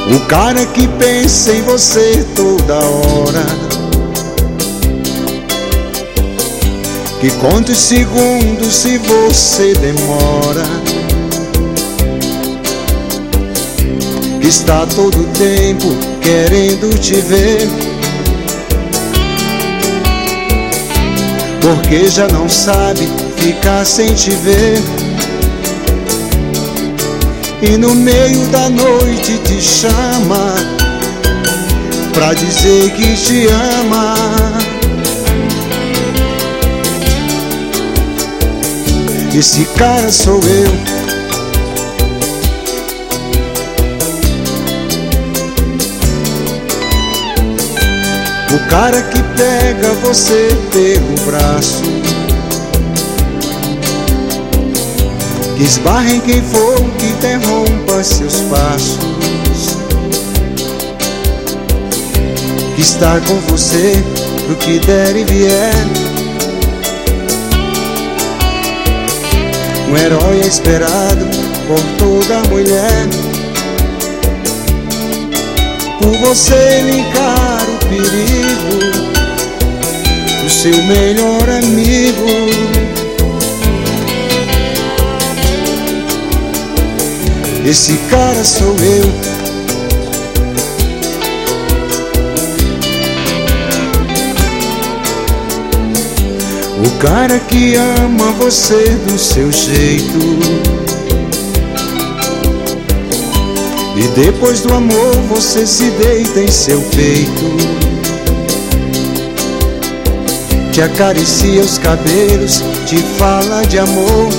O cara que pensa em você toda hora, que conta os segundos se você demora, que está todo tempo querendo te ver, porque já não sabe ficar sem te ver. E no meio da noite te chama pra dizer que te ama. Esse cara sou eu. O cara que pega você pelo braço, que esbarra em quem for, que interrompa seus passos, que está com você pro que der e vier. Um herói é esperado por toda mulher. Por você ele encara o perigo, o seu melhor amigo. Esse cara sou eu. O cara que ama você do seu jeito, e depois do amor você se deita em seu peito, te acaricia os cabelos, te fala de amor,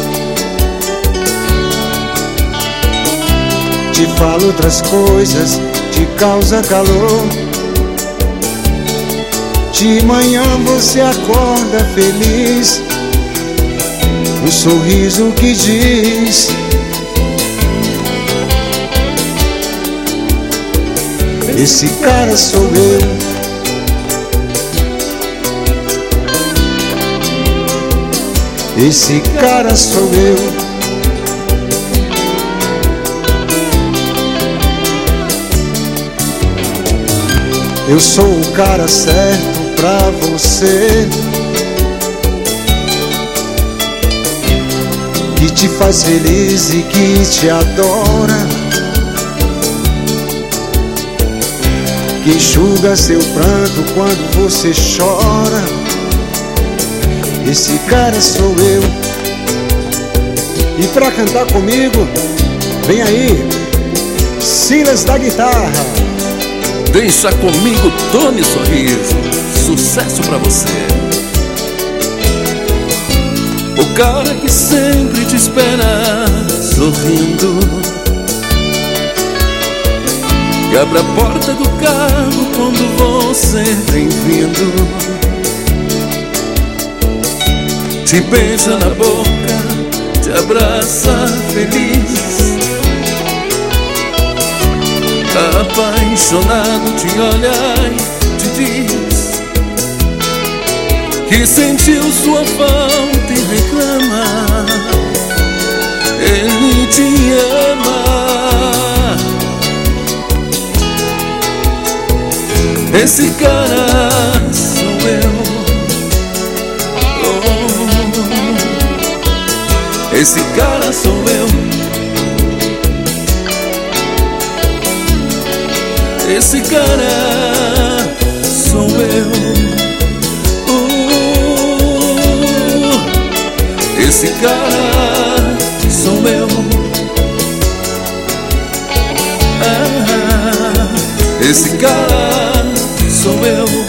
te fala outras coisas, te causa calor. De manhã você acorda feliz, um sorriso que diz: esse cara sou eu. Esse cara sou eu. Eu sou o cara certo pra você, que te faz feliz e que te adora, que enxuga seu pranto quando você chora. Esse cara sou eu. E pra cantar comigo, vem aí, Silas da guitarra. Deixa comigo, Tony Sorriso, sucesso pra você. O cara que sempre te espera sorrindo, que abre a porta do carro quando você vem vindo, te beija na boca, te abraça feliz, apaixonado te olha e te diz que sentiu sua falta e reclama. Ele te ama. Esse cara sou eu. Oh, esse cara sou eu. Esse cara sou eu. Esse cara sou eu. Esse cara sou eu.